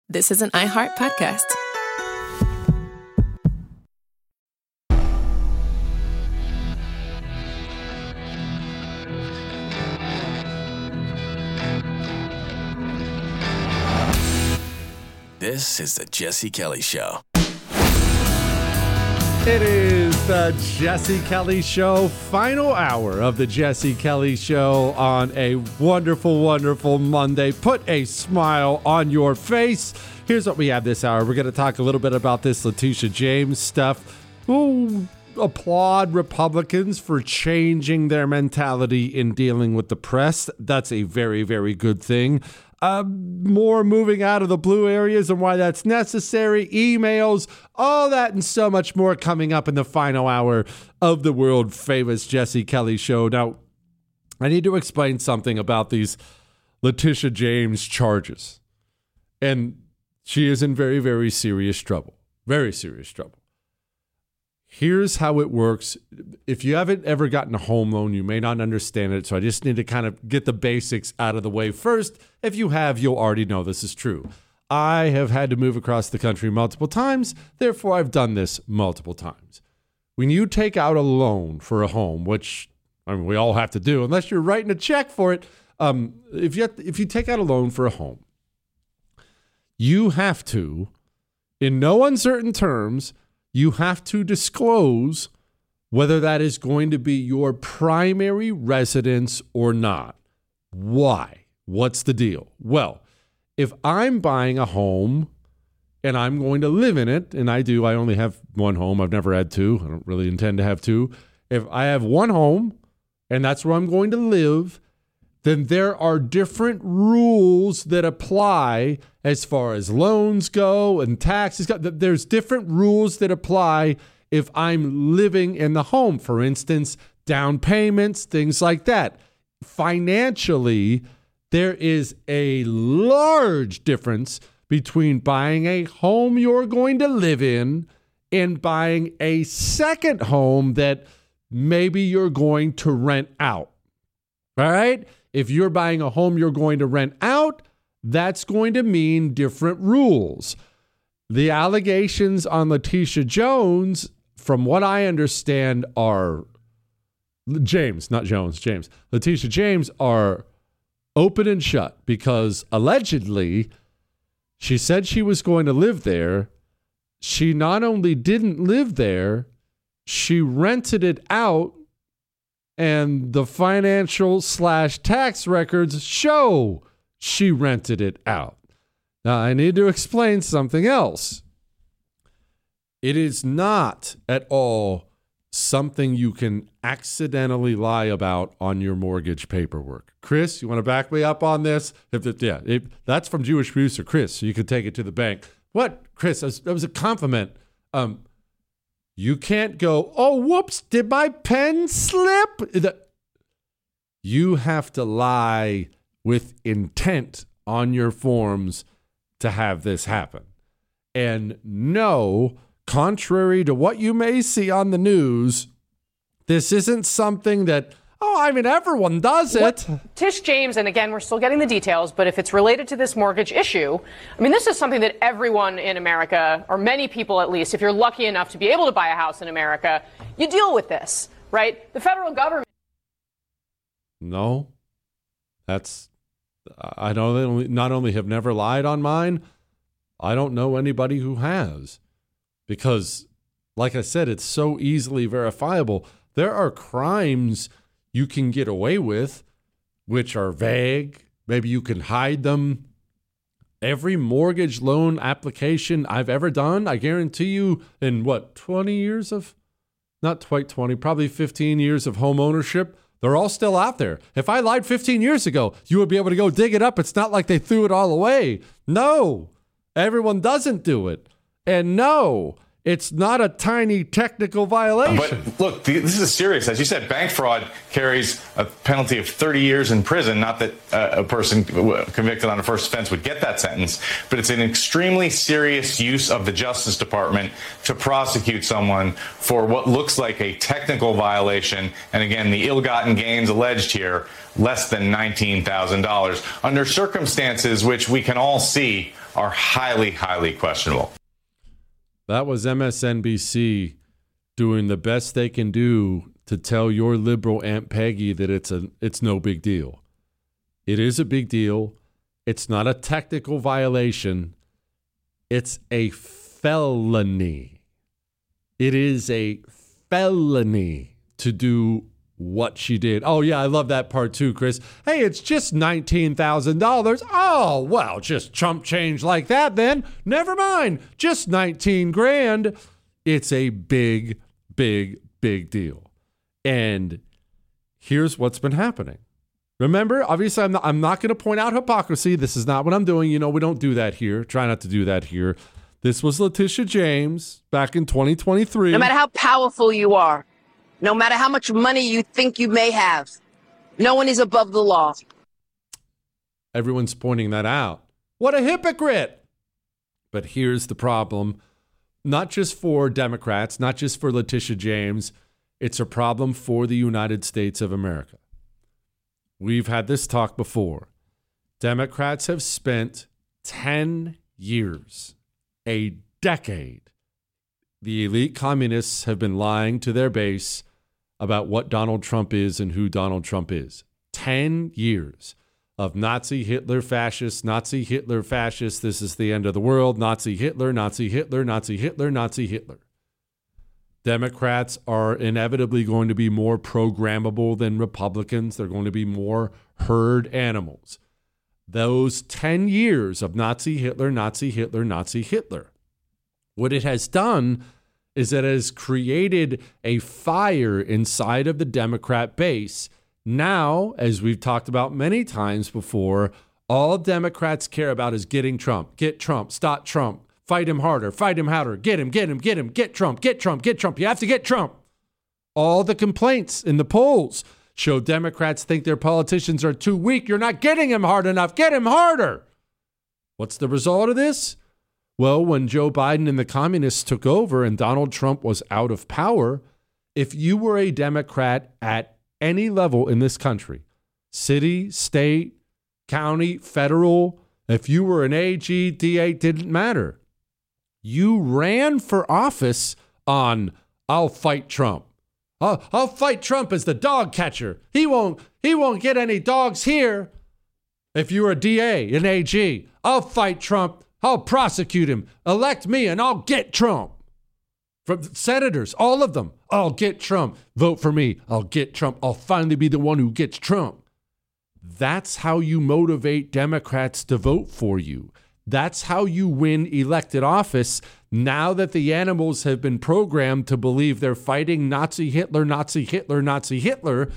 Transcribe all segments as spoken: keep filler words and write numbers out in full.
this is an iHeart podcast. This is the Jesse Kelly Show. It is the Jesse Kelly Show, final hour of the Jesse Kelly Show on a wonderful, wonderful Monday. Put a smile on your face. Here's what we have this hour. We're going to talk a little bit about this Letitia James stuff. Ooh, applaud Republicans for changing their mentality in dealing with the press. That's a very, very good thing. Uh, more moving out of the blue areas and why that's necessary, emails, all that and so much more coming up in the final hour of the world famous Jesse Kelly Show. Now, I need to explain something about these Letitia James charges. And she is in very, very serious trouble. Very serious trouble. Here's how it works. If you haven't ever gotten a home loan, you may not understand it. So I just need to kind of get the basics out of the way first. If you have, you'll already know this is true. I have had to move across the country multiple times. Therefore, I've done this multiple times. When you take out a loan for a home, which I mean, we all have to do, unless you're writing a check for it. Um, if you have, if you take out a loan for a home, you have to, in no uncertain terms, you have to disclose whether that is going to be your primary residence or not. Why? What's the deal? Well, if I'm buying a home and I'm going to live in it, and I do, I only have one home. I've never had two. I don't really intend to have two. If I have one home and that's where I'm going to live, then there are different rules that apply as far as loans go and taxes go. There's different rules that apply if I'm living in the home. For instance, down payments, things like that. Financially, there is a large difference between buying a home you're going to live in and buying a second home that maybe you're going to rent out. All right? If you're buying a home you're going to rent out, that's going to mean different rules. The allegations on Letitia Jones, from what I understand, are James, not Jones, James. Letitia James are open and shut because allegedly she said she was going to live there. She not only didn't live there, she rented it out. And the financial slash tax records show she rented it out. Now, I need to explain something else. It is not at all something you can accidentally lie about on your mortgage paperwork. Chris, you want to back me up on this? If it, yeah, it, that's from Jewish producer Chris, so you can take it to the bank. What, Chris? That was, that was a compliment. Um, You can't go, oh, whoops, did my pen slip? You have to lie with intent on your forms to have this happen. And no, contrary to what you may see on the news, this isn't something that, oh, I mean, everyone does it. What, Tish James, and again, we're still getting the details, but if it's related to this mortgage issue, I mean, this is something that everyone in America, or many people at least, if you're lucky enough to be able to buy a house in America, you deal with this, right? The federal government. No, that's, I don't, not only have never lied on mine, I don't know anybody who has. Because, like I said, it's so easily verifiable. There are crimes you can get away with, which are vague. Maybe you can hide them. Every mortgage loan application I've ever done, I guarantee you, in what, twenty years of, not quite twenty, probably fifteen years of home ownership, they're all still out there. If I lied fifteen years ago, you would be able to go dig it up. It's not like they threw it all away. No, everyone doesn't do it. And no, it's not a tiny technical violation. But look, this is serious. As you said, bank fraud carries a penalty of thirty years in prison. Not that uh, a person convicted on a first offense would get that sentence, but it's an extremely serious use of the Justice Department to prosecute someone for what looks like a technical violation. And again, the ill-gotten gains alleged here, less than nineteen thousand dollars, under circumstances which we can all see are highly, highly questionable. That was M S N B C doing the best they can do to tell your liberal Aunt Peggy that it's a it's no big deal. It is a big deal. It's not a technical violation. It's a felony. It is a felony to do what she did. Oh, yeah, I love that part too, Chris. Hey, it's just nineteen thousand dollars. Oh, well, just chump change like that then. Never mind. Just nineteen grand. It's a big, big, big deal. And here's what's been happening. Remember, obviously, I'm not, I'm not going to point out hypocrisy. This is not what I'm doing. You know, we don't do that here. Try not to do that here. This was Letitia James back in twenty twenty-three. No matter how powerful you are, no matter how much money you think you may have, no one is above the law. Everyone's pointing that out. What a hypocrite. But here's the problem. Not just for Democrats, not just for Letitia James. It's a problem for the United States of America. We've had this talk before. Democrats have spent ten years, a decade. The elite communists have been lying to their base about what Donald Trump is and who Donald Trump is. Ten years of Nazi, Hitler, fascist, Nazi, Hitler, fascist. This is the end of the world. Nazi, Hitler, Nazi, Hitler, Nazi, Hitler, Nazi, Hitler. Democrats are inevitably going to be more programmable than Republicans. They're going to be more herd animals. Those ten years of Nazi, Hitler, Nazi, Hitler, Nazi, Hitler. What it has done is it has created a fire inside of the Democrat base. Now, as we've talked about many times before, all Democrats care about is getting Trump. Get Trump. Stop Trump. Fight him harder. Fight him harder. Get him, get him, get him. Get Trump. Get Trump. Get Trump. You have to get Trump. All the complaints in the polls show Democrats think their politicians are too weak. You're not getting him hard enough. Get him harder. What's the result of this? Well, when Joe Biden and the communists took over and Donald Trump was out of power, if you were a Democrat at any level in this country, city, state, county, federal, if you were an A G, D A, didn't matter. You ran for office on, I'll fight Trump. I'll, I'll fight Trump as the dog catcher. He won't, he won't get any dogs here. If you were a D A, an A G, I'll fight Trump. I'll prosecute him. Elect me and I'll get Trump. From senators, all of them, I'll get Trump. Vote for me. I'll get Trump. I'll finally be the one who gets Trump. That's how you motivate Democrats to vote for you. That's how you win elected office now that the animals have been programmed to believe they're fighting Nazi Hitler, Nazi Hitler, Nazi Hitler.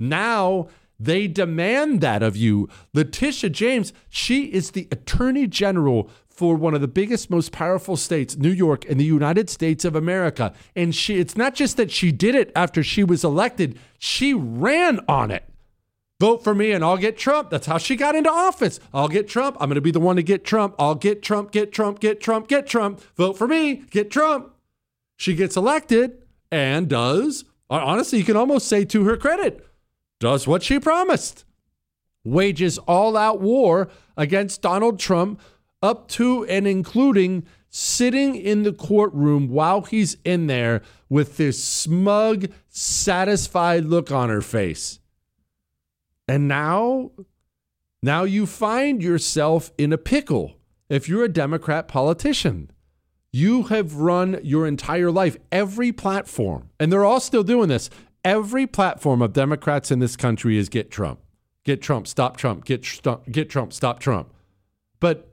Now they demand that of you. Letitia James, she is the Attorney General for one of the biggest, most powerful states, New York, in the United States of America. And she, it's not just that she did it after she was elected, she ran on it. Vote for me and I'll get Trump. That's how she got into office. I'll get Trump. I'm going to be the one to get Trump. I'll get Trump, get Trump, get Trump, get Trump. Vote for me, get Trump. She gets elected and does, honestly, you can almost say to her credit, does what she promised. Wages all-out war against Donald Trump, up to and including sitting in the courtroom while he's in there with this smug, satisfied look on her face. And now, now you find yourself in a pickle if you're a Democrat politician. You have run your entire life, every platform, and they're all still doing this. Every platform of Democrats in this country is get Trump. Get Trump, stop Trump, get, st- get Trump, stop Trump. But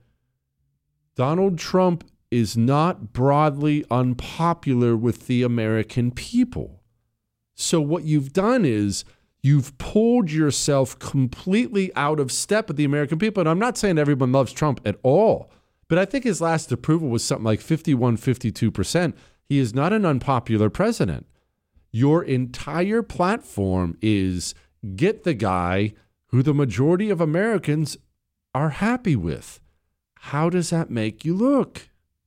Donald Trump is not broadly unpopular with the American people. So what you've done is you've pulled yourself completely out of step with the American people. And I'm not saying everyone loves Trump at all, but I think his last approval was something like fifty-one, fifty-two percent. He is not an unpopular president. Your entire platform is get the guy who the majority of Americans are happy with. How does that make you look?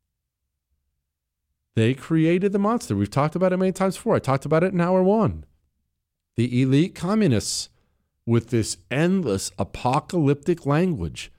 They created the monster. We've talked about it many times before. I talked about it in hour one. The elite communists with this endless apocalyptic language.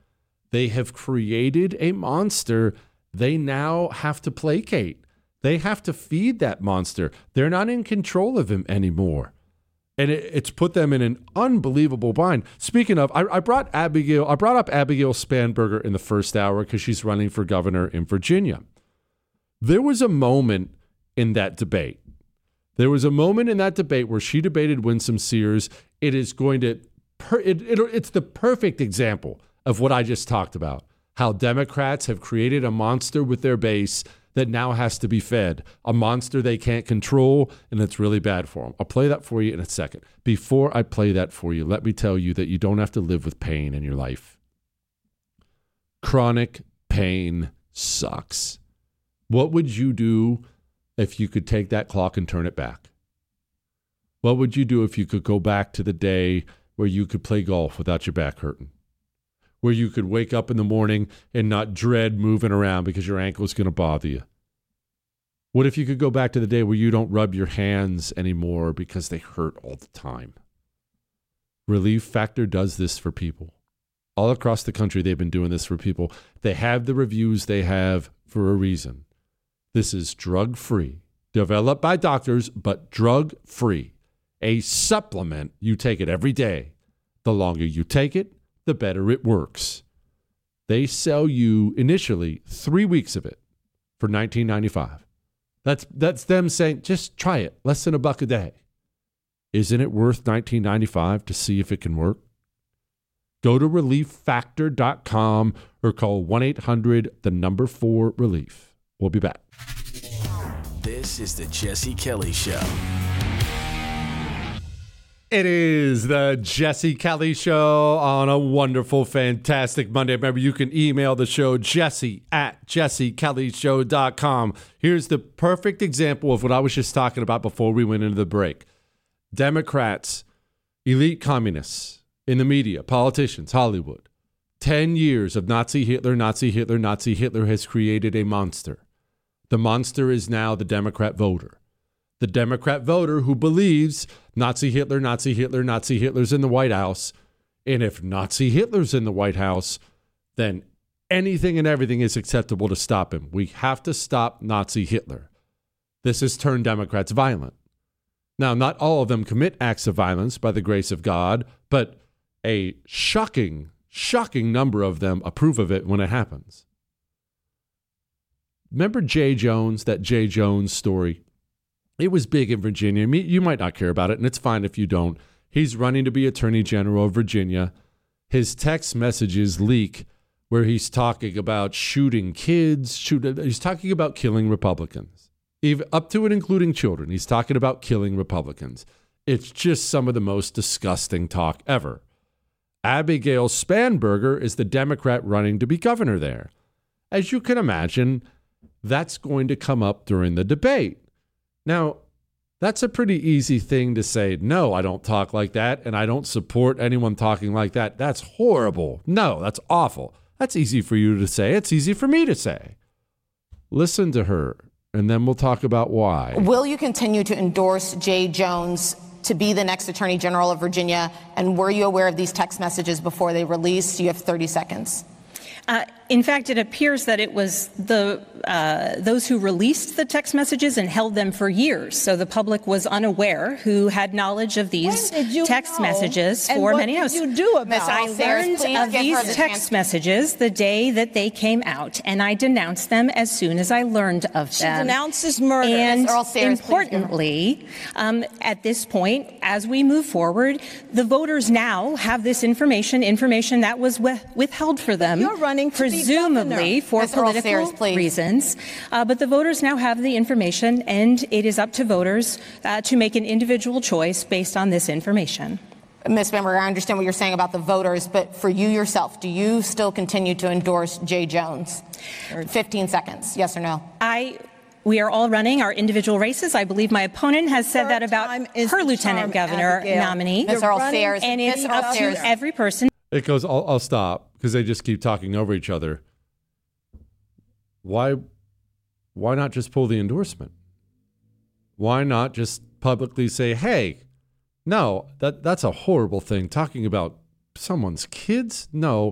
They have created a monster they now have to placate. They have to feed that monster. They're not in control of him anymore. And it, it's put them in an unbelievable bind. Speaking of, I, I brought Abigail, I brought up Abigail Spanberger in the first hour because she's running for governor in Virginia. There was a moment in that debate. There was a moment in that debate where she debated Winsome Sears. It is going to, per, it, it, it's the perfect example of what I just talked about. How Democrats have created a monster with their base that now has to be fed, a monster they can't control, and it's really bad for them. I'll play that for you in a second. Before I play that for you, let me tell you that you don't have to live with pain in your life. Chronic pain sucks. What would you do if you could take that clock and turn it back? What would you do if you could go back to the day where you could play golf without your back hurting? Where you could wake up in the morning and not dread moving around because your ankle is going to bother you? What if you could go back to the day where you don't rub your hands anymore because they hurt all the time? Relief Factor does this for people. All across the country, they've been doing this for people. They have the reviews they have for a reason. This is drug-free, developed by doctors, but drug-free. A supplement. You take it every day. The longer you take it, the better it works. They sell you initially three weeks of it for nineteen ninety-five. That's that's them saying, just try it, less than a buck a day. Isn't it worth nineteen ninety-five to see if it can work? Go to relief factor dot com or call one eight hundred the number four relief. We'll be back. This is the Jesse Kelly Show. It is the Jesse Kelly Show on a wonderful, fantastic Monday. Remember, you can email the show, jesse at jesse kelly show dot com. Here's the perfect example of what I was just talking about before we went into the break. Democrats, elite communists in the media, politicians, Hollywood. Ten years of Nazi Hitler, Nazi Hitler, Nazi Hitler has created a monster. The monster is now the Democrat voter. The Democrat voter who believes Nazi Hitler, Nazi Hitler, Nazi Hitler's in the White House. And if Nazi Hitler's in the White House, then anything and everything is acceptable to stop him. We have to stop Nazi Hitler. This has turned Democrats violent. Now, not all of them commit acts of violence by the grace of God, but a shocking, shocking number of them approve of it when it happens. Remember Jay Jones, that Jay Jones story? It was big in Virginia. You might not care about it, and it's fine if you don't. He's running to be Attorney General of Virginia. His text messages leak where he's talking about shooting kids. Shoot, he's talking about killing Republicans, even up to and including children. He's talking about killing Republicans. It's just some of the most disgusting talk ever. Abigail Spanberger is the Democrat running to be governor there. As you can imagine, that's going to come up during the debate. Now, that's a pretty easy thing to say, no, I don't talk like that, and I don't support anyone talking like that. That's horrible. No, that's awful. That's easy for you to say. It's easy for me to say. Listen to her, and then we'll talk about why. Will you continue to endorse Jay Jones to be the next Attorney General of Virginia? And were you aware of these text messages before they released? You have thirty seconds. Uh, in fact, it appears that it was the uh, those who released the text messages and held them for years. So the public was unaware who had knowledge of these text know? messages and for what many did hours. You do about I learned of these the text chance. messages the day that they came out, and I denounced them as soon as I learned of she them. She denounces murder. And Sayers, importantly, um, at this point, as we move forward, the voters now have this information, information that was with- withheld for them. You're running to presumably for Miz political Sayers, reasons. Uh, but the voters now have the information, and it is up to voters uh, to make an individual choice based on this information. Miz Spanberger, I understand what you're saying about the voters, but for you yourself, do you still continue to endorse Jay Jones? fifteen seconds, yes or no? I... We are all running our individual races. I believe my opponent has said Third that about her lieutenant governor Abigail. nominee. Miz Earl Sayers. And it's Miz up Sayers. to every person. It goes, I'll, I'll stop because they just keep talking over each other. Why, why not just pull the endorsement? Why not just publicly say, hey, no, that, that's a horrible thing. Talking about someone's kids? No,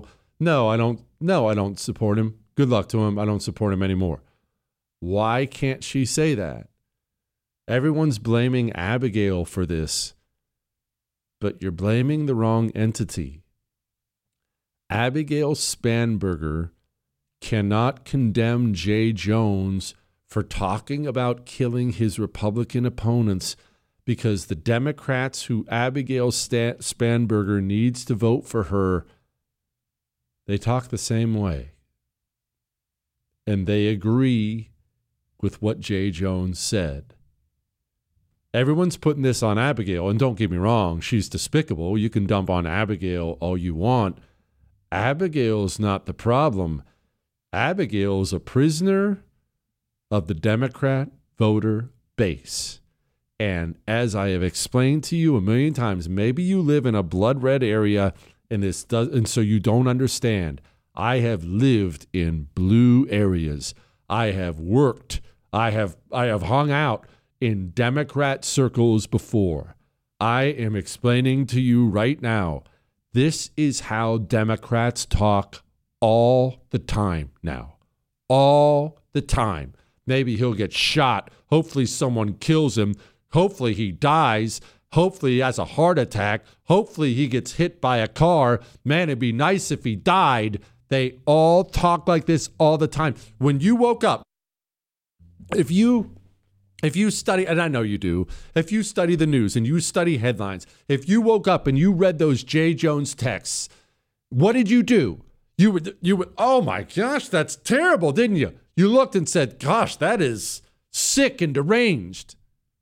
No, I don't. No, I don't support him. Good luck to him. I don't support him anymore. Why can't she say that? Everyone's blaming Abigail for this, but you're blaming the wrong entity. Abigail Spanberger cannot condemn Jay Jones for talking about killing his Republican opponents because the Democrats who Abigail St- Spanberger needs to vote for her, they talk the same way. And they agree with what Jay Jones said. Everyone's putting this on Abigail, and don't get me wrong, she's despicable. You can dump on Abigail all you want. Abigail's not the problem. Abigail's a prisoner of the Democrat voter base. And as I have explained to you a million times, maybe you live in a blood red area and this does, and so you don't understand. I have lived in blue areas. I have worked. I have I have hung out in Democrat circles before. I am explaining to you right now, this is how Democrats talk all the time now. All the time. Maybe he'll get shot. Hopefully someone kills him. Hopefully he dies. Hopefully he has a heart attack. Hopefully he gets hit by a car. Man, it'd be nice if he died. They all talk like this all the time. When you woke up, if you if you study, and I know you do, if you study the news and you study headlines, if you woke up and you read those Jay Jones texts, what did you do? You would, you would, oh my gosh, that's terrible, didn't you? You looked and said, gosh, that is sick and deranged.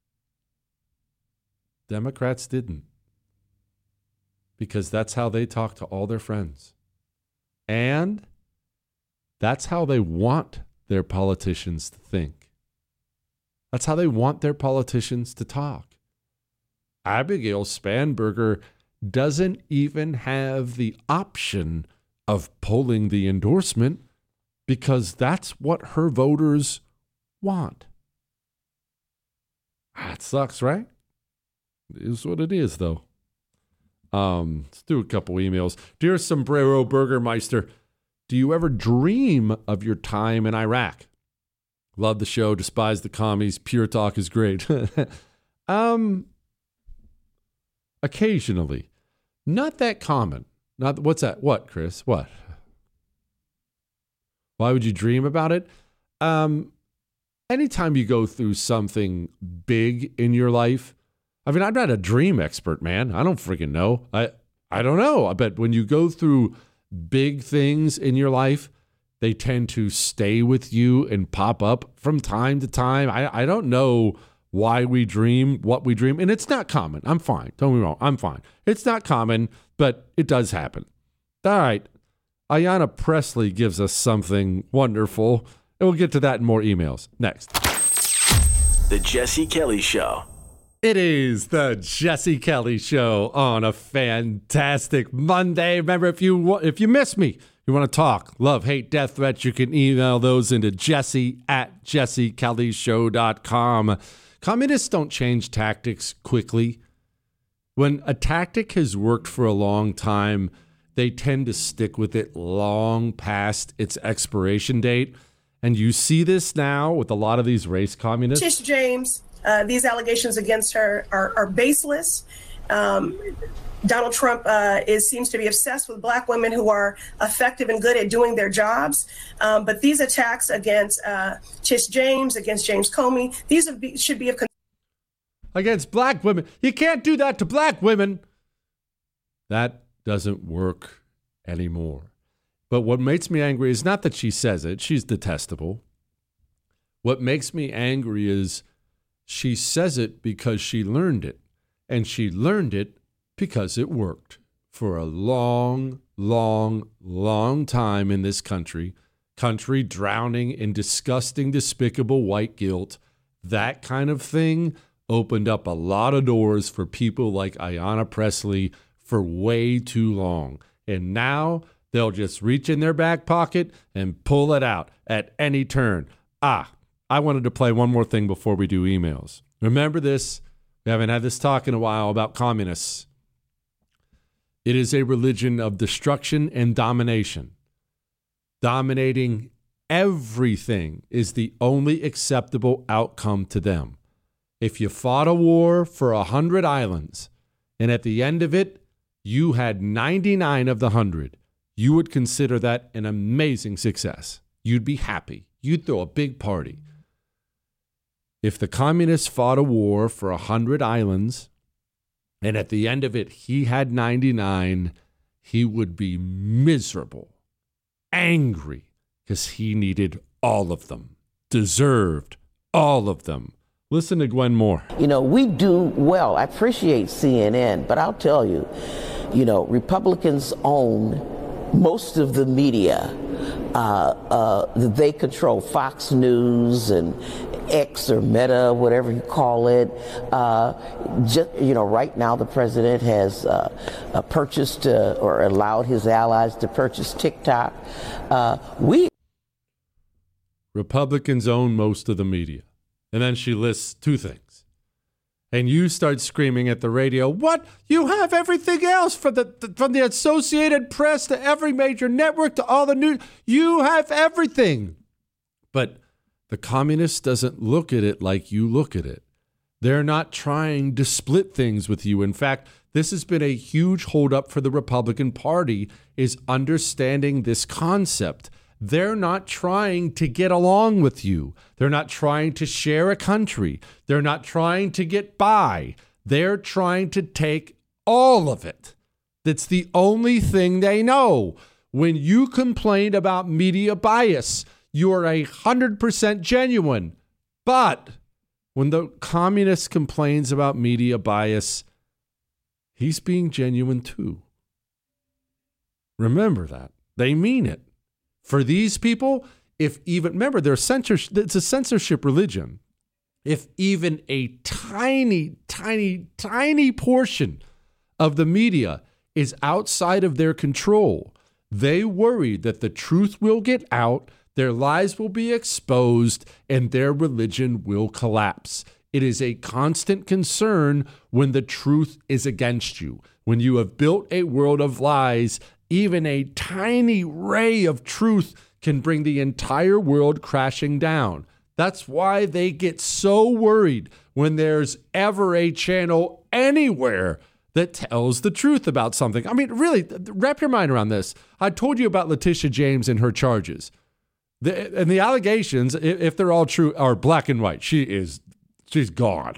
Democrats didn't. Because that's how they talk to all their friends. And that's how they want their politicians to think. That's how they want their politicians to talk. Abigail Spanberger doesn't even have the option of pulling the endorsement because that's what her voters want. That sucks, right? It is what it is, though. Um, let's do a couple emails. Dear Sombrero Burgermeister, do you ever dream of your time in Iraq? Love the show, despise the commies, pure talk is great. um, occasionally. Not that common. Not what's that? What, Chris? What? Why would you dream about it? Um, anytime you go through something big in your life, I mean, I'm not a dream expert, man. I don't freaking know. I I don't know. I bet when you go through big things in your life, they tend to stay with you and pop up from time to time. I, I don't know why we dream, what we dream. And it's not common. I'm fine. Don't get me wrong. I'm fine. It's not common, but it does happen. All right. Ayanna Pressley gives us something wonderful. And we'll get to that in more emails. Next. The Jesse Kelly Show. It is the Jesse Kelly Show on a fantastic Monday. Remember, if you if you miss me, you want to talk, love, hate, death threats, you can email those into jesse at jesse kelly show dot com. Communists don't change tactics quickly. When a tactic has worked for a long time, they tend to stick with it long past its expiration date. And you see this now with a lot of these race communists. Tish James. Uh, these allegations against her are, are baseless. Um, Donald Trump uh, is seems to be obsessed with black women who are effective and good at doing their jobs. Um, but these attacks against uh, Tish James, against James Comey, these have be, should be of concern. Against black women. You can't do that to black women. That doesn't work anymore. But what makes me angry is not that she says it. She's detestable. What makes me angry is she says it because she learned it, and she learned it because it worked for a long, long, long time in this country, country drowning in disgusting, despicable white guilt. That kind of thing opened up a lot of doors for people like Ayanna Pressley for way too long. And now they'll just reach in their back pocket and pull it out at any turn. Ah, I wanted to play one more thing before we do emails. Remember this. We haven't had this talk in a while about communists. It is a religion of destruction and domination. Dominating everything is the only acceptable outcome to them. If you fought a war for a hundred islands, and at the end of it, you had ninety-nine of the hundred, you would consider that an amazing success. You'd be happy. You'd throw a big party. If the communists fought a war for a hundred islands, and at the end of it, he had ninety-nine, he would be miserable, angry, because he needed all of them, deserved all of them. Listen to Gwen Moore. You know, we do well. I appreciate C N N, but I'll tell you, you know, Republicans own most of the media. Uh, uh, they control Fox News and X or Meta, whatever you call it. Uh, just, you know, right now the president has uh, uh, purchased uh, or allowed his allies to purchase TikTok. Uh, we Republicans own most of the media. And then she lists two things. And you start screaming at the radio, what? You have everything else from the, the from the Associated Press to every major network to all the news. You have everything. But the communist doesn't look at it like you look at it. They're not trying to split things with you. In fact, this has been a huge holdup for the Republican Party, is understanding this concept. They're not trying to get along with you. They're not trying to share a country. They're not trying to get by. They're trying to take all of it. That's the only thing they know. When you complain about media bias, you are a hundred percent genuine. But when the communist complains about media bias, he's being genuine too. Remember that. They mean it. For these people, if even, remember, they're censorship, it's a censorship religion. If even a tiny, tiny, tiny portion of the media is outside of their control, they worry that the truth will get out, their lies will be exposed, and their religion will collapse. It is a constant concern when the truth is against you. When you have built a world of lies, even a tiny ray of truth can bring the entire world crashing down. That's why they get so worried when there's ever a channel anywhere that tells the truth about something. I mean, really, wrap your mind around this. I told you about Letitia James and her charges. The, and the allegations, if they're all true, are black and white. She is, she's gone.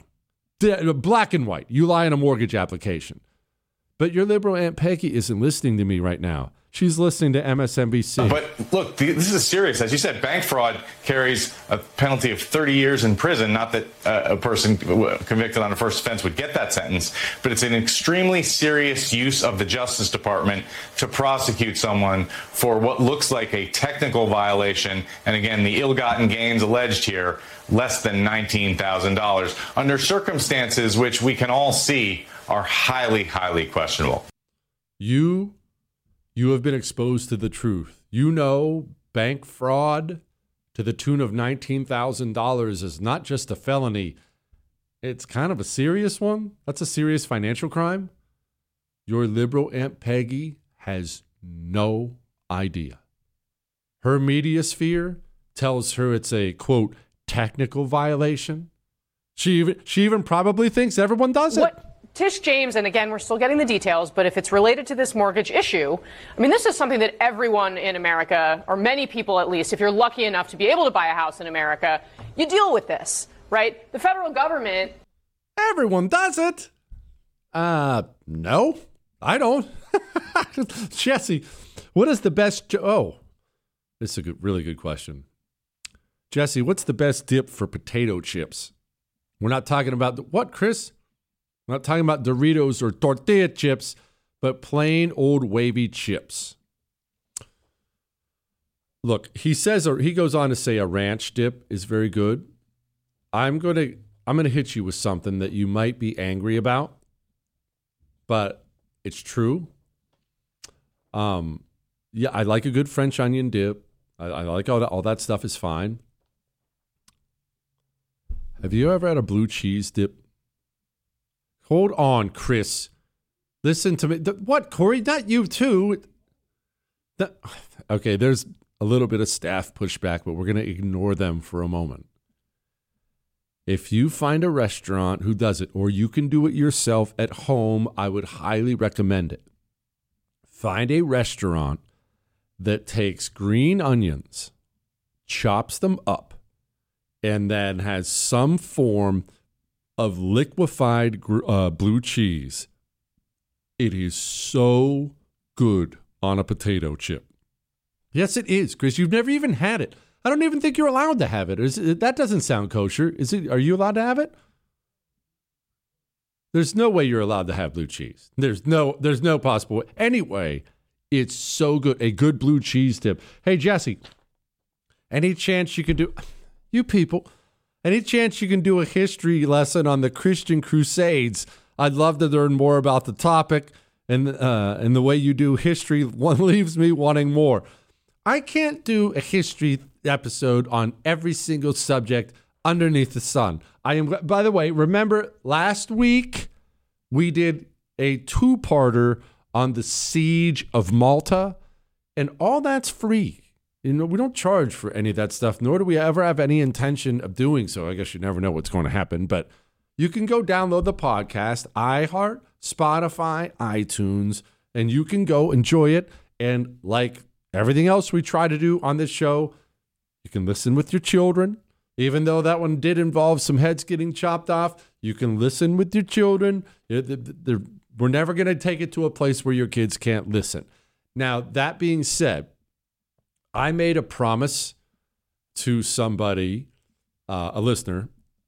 Black and white. You lie on a mortgage application. But your liberal Aunt Peggy isn't listening to me right now. She's listening to M S N B C. But look, this is serious. As you said, bank fraud carries a penalty of thirty years in prison. Not that uh, a person convicted on a first offense would get that sentence, but it's an extremely serious use of the Justice Department to prosecute someone for what looks like a technical violation. And again, the ill-gotten gains alleged here, less than nineteen thousand dollars, under circumstances which we can all see are highly, highly questionable. You... You have been exposed to the truth. You know bank fraud to the tune of nineteen thousand dollars is not just a felony. It's kind of a serious one. That's a serious financial crime. Your liberal Aunt Peggy has no idea. Her media sphere tells her it's a, quote, technical violation. She even, she even probably thinks everyone does it. What? Tish James, and again, we're still getting the details, but if it's related to this mortgage issue, I mean, this is something that everyone in America, or many people at least, if you're lucky enough to be able to buy a house in America, you deal with this, right? The federal government. Everyone does it. Uh, no, I don't. Jesse, what is the best? Jo- oh, this is a good, really good question. Jesse, what's the best dip for potato chips? We're not talking about the, what, Chris? We're not talking about Doritos or tortilla chips, but plain old wavy chips. Look, he says, or he goes on to say, a ranch dip is very good. I'm going to, I'm going to hit you with something that you might be angry about, but it's true. Um, yeah, I like a good French onion dip. I, I like all that. All that stuff is fine. Have you ever had a blue cheese dip? Hold on, Chris. Listen to me. The, what, Corey? Not you too. The, okay, there's a little bit of staff pushback, but we're going to ignore them for a moment. If you find a restaurant who does it, or you can do it yourself at home, I would highly recommend it. Find a restaurant that takes green onions, chops them up, and then has some form of liquefied uh, blue cheese. It is so good on a potato chip. Yes, it is, Chris. You've never even had it. I don't even think you're allowed to have it. Is it. That doesn't sound kosher. Is it? Are you allowed to have it? There's no way you're allowed to have blue cheese. There's no. There's no possible way. Anyway, it's so good. A good blue cheese dip. Hey, Jesse, any chance you can do? You people, any chance you can do a history lesson on the Christian Crusades? I'd love to learn more about the topic, and uh, and the way you do history one leaves me wanting more. I can't do a history episode on every single subject underneath the sun. I am, by the way, remember last week we did a two-parter on the Siege of Malta, and all that's free. You know, we don't charge for any of that stuff, nor do we ever have any intention of doing so. I guess you never know what's going to happen, but you can go download the podcast, iHeart, Spotify, iTunes, and you can go enjoy it. And like everything else we try to do on this show, you can listen with your children. Even though that one did involve some heads getting chopped off, you can listen with your children. We're never going to take it to a place where your kids can't listen. Now, that being said, I made a promise to somebody, uh, a listener.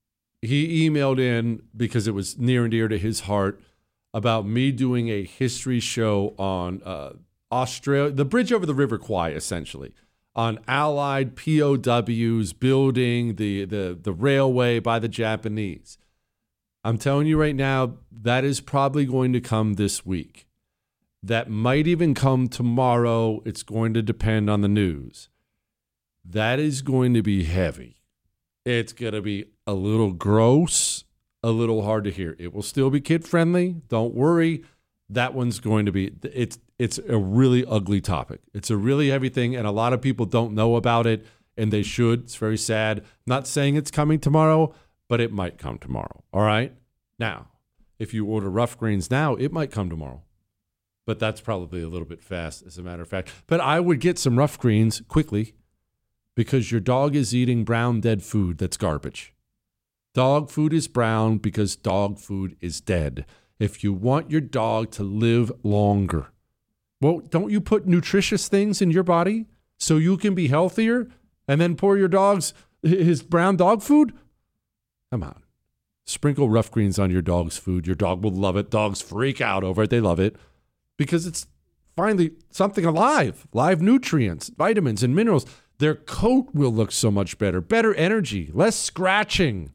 He emailed in because it was near and dear to his heart about me doing a history show on uh, Australia, the bridge over the River Kwai, essentially, on Allied P O Ws building the, the, the railway by the Japanese. I'm telling you right now, that is probably going to come this week. That might even come tomorrow. It's going to depend on the news. That is going to be heavy. It's going to be a little gross, a little hard to hear. It will still be kid-friendly. Don't worry. That one's going to be, it's it's a really ugly topic. It's a really heavy thing, and a lot of people don't know about it, and they should. It's very sad. Not saying it's coming tomorrow, but it might come tomorrow. All right? Now, if you order rough greens now, it might come tomorrow. But that's probably a little bit fast, as a matter of fact. But I would get some rough greens quickly because your dog is eating brown, dead food that's garbage. Dog food is brown because dog food is dead. If you want your dog to live longer, well, don't you put nutritious things in your body so you can be healthier and then pour your dog's his brown dog food? Come on. Sprinkle rough greens on your dog's food. Your dog will love it. Dogs freak out over it. They love it because it's finally something alive, live nutrients, vitamins, and minerals. Their coat will look so much better, better energy, less scratching.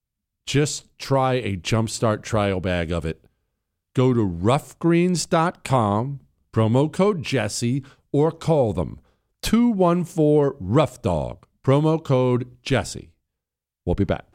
Just try a Jumpstart trial bag of it. Go to rough greens dot com, promo code Jesse, or call them two one four rough dog, promo code Jesse. We'll be back.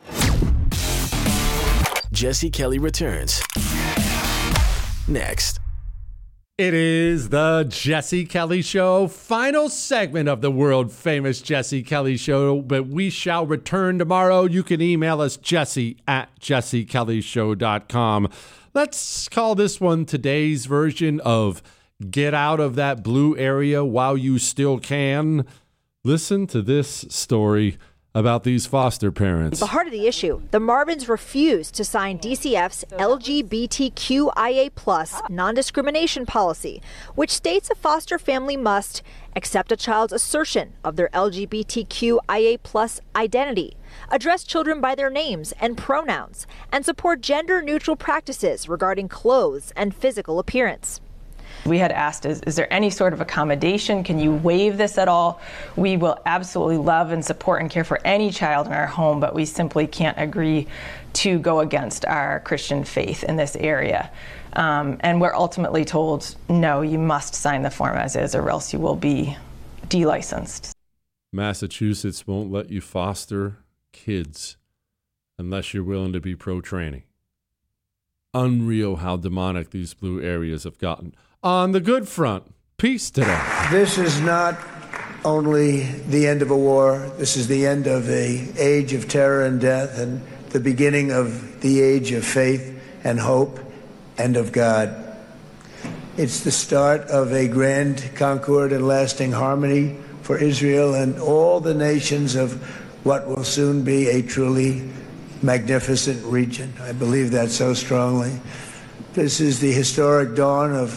Jesse Kelly returns next. It is the Jesse Kelly Show, final segment of the world-famous Jesse Kelly Show, but we shall return tomorrow. You can email us, jesse at jesse kelly show dot com. Let's call this one today's version of Get Out of That Blue Area While You Still Can. Listen to this story about these foster parents. The heart of the issue, the Marvins refused to sign D C F's L G B T Q I A plus non-discrimination policy, which states a foster family must accept a child's assertion of their L G B T Q I A plus identity, address children by their names and pronouns, and support gender-neutral practices regarding clothes and physical appearance. We had asked, is, is there any sort of accommodation? Can you waive this at all? We will absolutely love and support and care for any child in our home, but we simply can't agree to go against our Christian faith in this area. Um, and we're ultimately told, no, you must sign the form as is, or else you will be delicensed. Massachusetts won't let you foster kids unless you're willing to be pro-tranny. Unreal how demonic these blue areas have gotten. On the good front, peace today. This is not only the end of a war. This is the end of an age of terror and death and the beginning of the age of faith and hope and of God. It's the start of a grand concord and lasting harmony for Israel and all the nations of what will soon be a truly magnificent region. I believe that so strongly. This is the historic dawn of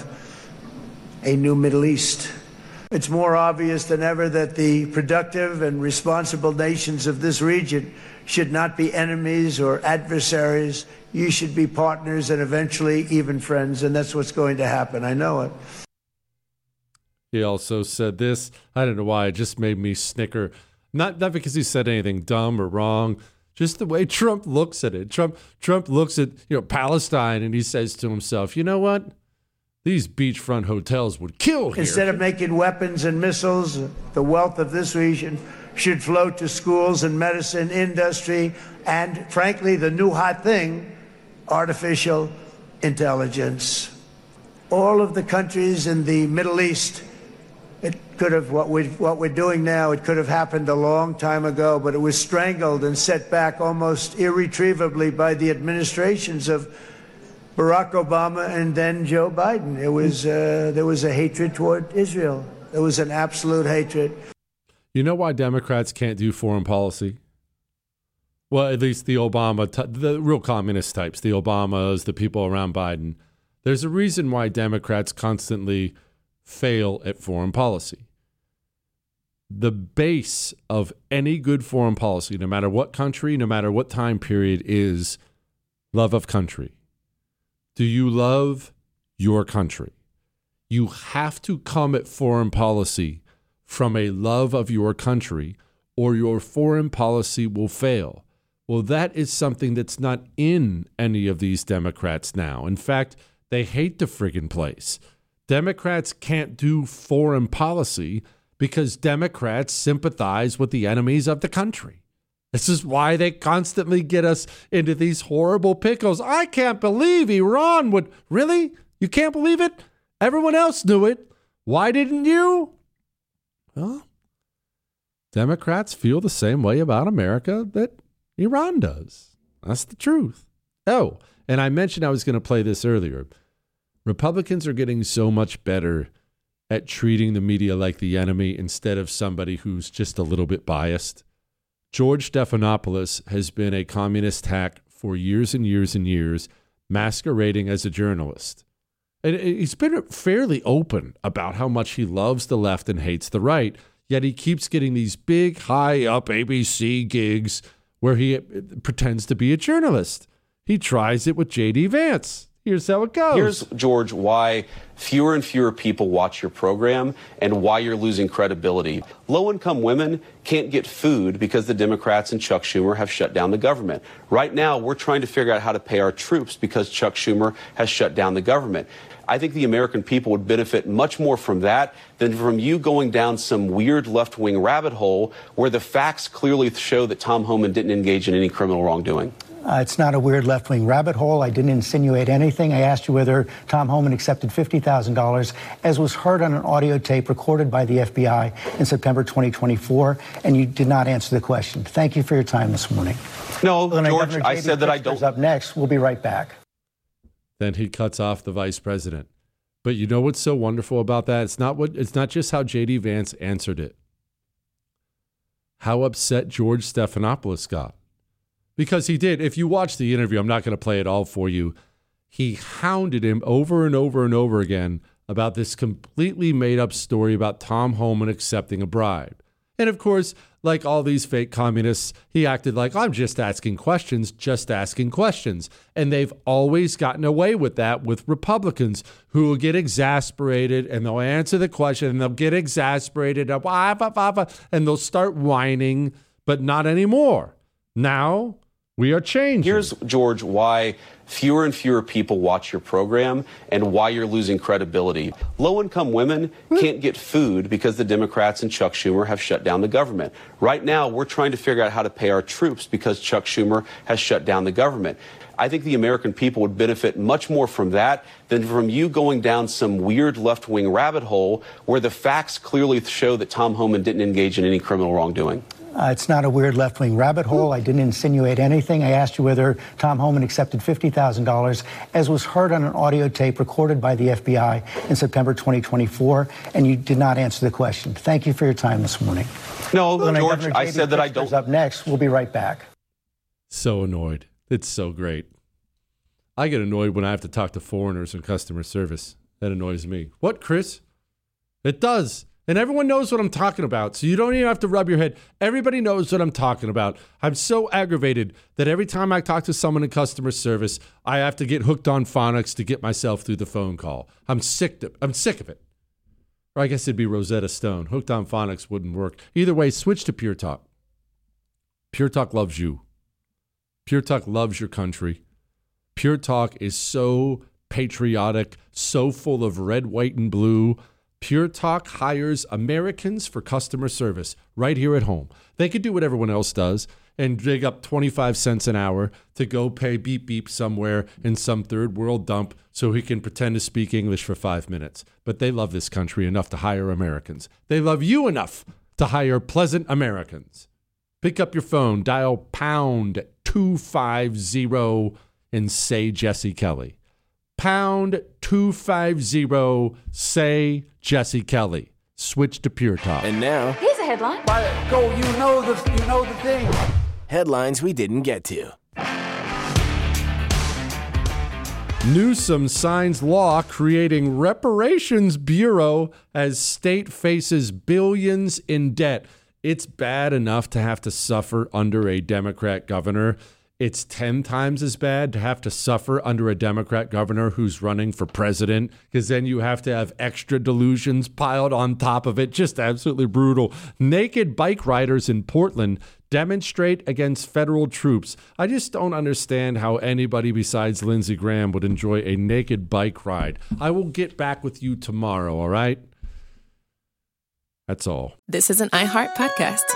a new Middle East. It's more obvious than ever that the productive and responsible nations of this region should not be enemies or adversaries. You should be partners and eventually even friends, and that's what's going to happen. I know it. He also said this. I don't know why. It just made me snicker. Not, not because he said anything dumb or wrong. Just the way Trump looks at it. Trump Trump looks at, you know, Palestine and he says to himself, you know what? These beachfront hotels would kill here. Instead of making weapons and missiles, the wealth of this region should flow to schools and medicine, industry, and frankly, the new hot thing, artificial intelligence. All of the countries in the Middle East, it could have, what, we, what we're doing now, it could have happened a long time ago, but it was strangled and set back almost irretrievably by the administrations of Barack Obama and then Joe Biden. It was, uh, there was a hatred toward Israel. There was an absolute hatred. You know why Democrats can't do foreign policy? Well, at least the Obama, t- the real communist types, the Obamas, the people around Biden. There's a reason why Democrats constantly fail at foreign policy. The base of any good foreign policy, no matter what country, no matter what time period, is love of country. Do you love your country? You have to come at foreign policy from a love of your country, or your foreign policy will fail. Well, that is something that's not in any of these Democrats now. In fact, they hate the friggin' place. Democrats can't do foreign policy because Democrats sympathize with the enemies of the country. This is why they constantly get us into these horrible pickles. I can't believe Iran would... Really? You can't believe it? Everyone else knew it. Why didn't you? Well, Democrats feel the same way about America that Iran does. That's the truth. Oh, and I mentioned I was going to play this earlier. Republicans are getting so much better at treating the media like the enemy instead of somebody who's just a little bit biased. George Stephanopoulos has been a communist hack for years and years and years, masquerading as a journalist. And he's been fairly open about how much he loves the left and hates the right, yet he keeps getting these big, high-up A B C gigs where he pretends to be a journalist. He tries it with J D Vance. Here's how it goes. Here's, George, why fewer and fewer people watch your program and why you're losing credibility. Low-income women can't get food because the Democrats and Chuck Schumer have shut down the government. Right now, we're trying to figure out how to pay our troops because Chuck Schumer has shut down the government. I think the American people would benefit much more from that than from you going down some weird left-wing rabbit hole where the facts clearly show that Tom Homan didn't engage in any criminal wrongdoing. Uh, it's not a weird left-wing rabbit hole. I didn't insinuate anything. I asked you whether Tom Homan accepted fifty thousand dollars, as was heard on an audio tape recorded by the F B I in September twenty twenty-four, and you did not answer the question. Thank you for your time this morning. No, Well, George, Governor I J B said that I Pritzker's don't. Up next, we'll be right back. Then he cuts off the vice president. But you know what's so wonderful about that? It's not what. It's not just how J D Vance answered it. How upset George Stephanopoulos got. Because he did. If you watch the interview, I'm not going to play it all for you. He hounded him over and over and over again about this completely made-up story about Tom Homan accepting a bribe. And of course, like all these fake communists, he acted like, I'm just asking questions, just asking questions. And they've always gotten away with that with Republicans who will get exasperated and they'll answer the question and they'll get exasperated and they'll start whining, but not anymore. Now, We are changing. Here's, George, why fewer and fewer people watch your program and why you're losing credibility. Low-income women can't get food because the Democrats and Chuck Schumer have shut down the government. Right now, we're trying to figure out how to pay our troops because Chuck Schumer has shut down the government. I think the American people would benefit much more from that than from you going down some weird left-wing rabbit hole where the facts clearly show that Tom Homan didn't engage in any criminal wrongdoing. Uh, it's not a weird left-wing rabbit hole. I didn't insinuate anything. I asked you whether Tom Homan accepted fifty thousand dollars, as was heard on an audio tape recorded by the F B I in September twenty twenty-four, and you did not answer the question. Thank you for your time this morning. No, Well, George, Governor I J B said that I Pritzker's don't. Up next, we'll be right back. So annoyed. It's so great. I get annoyed when I have to talk to foreigners in customer service. That annoys me. What, Chris? It does. And everyone knows what I'm talking about, so you don't even have to rub your head. Everybody knows what I'm talking about. I'm so aggravated that every time I talk to someone in customer service, I have to get hooked on phonics to get myself through the phone call. I'm sick. To, I'm sick of it. Or I guess it'd be Rosetta Stone. Hooked on phonics wouldn't work. Either way, switch to Pure Talk. Pure Talk loves you. Pure Talk loves your country. Pure Talk is so patriotic, so full of red, white, and blue. Pure Talk hires Americans for customer service right here at home. They could do what everyone else does and dig up twenty-five cents an hour to go pay beep beep somewhere in some third world dump so he can pretend to speak English for five minutes. But they love this country enough to hire Americans. They love you enough to hire pleasant Americans. Pick up your phone, dial pound two five zero and say Jesse Kelly. Pound two five zero, say Jesse Kelly. Switch to Pure Talk. And now, Here's a headline. Go, you know the, you know the thing. headlines we didn't get to. Newsom signs law creating reparations bureau as state faces billions in debt. It's bad enough to have to suffer under a Democrat governor. It's ten times as bad to have to suffer under a Democrat governor who's running for president, because then you have to have extra delusions piled on top of it. Just absolutely brutal. Naked bike riders in Portland demonstrate against federal troops. I just don't understand how anybody besides Lindsey Graham would enjoy a naked bike ride. I will get back with you tomorrow, all right? That's all. This is an iHeart podcast.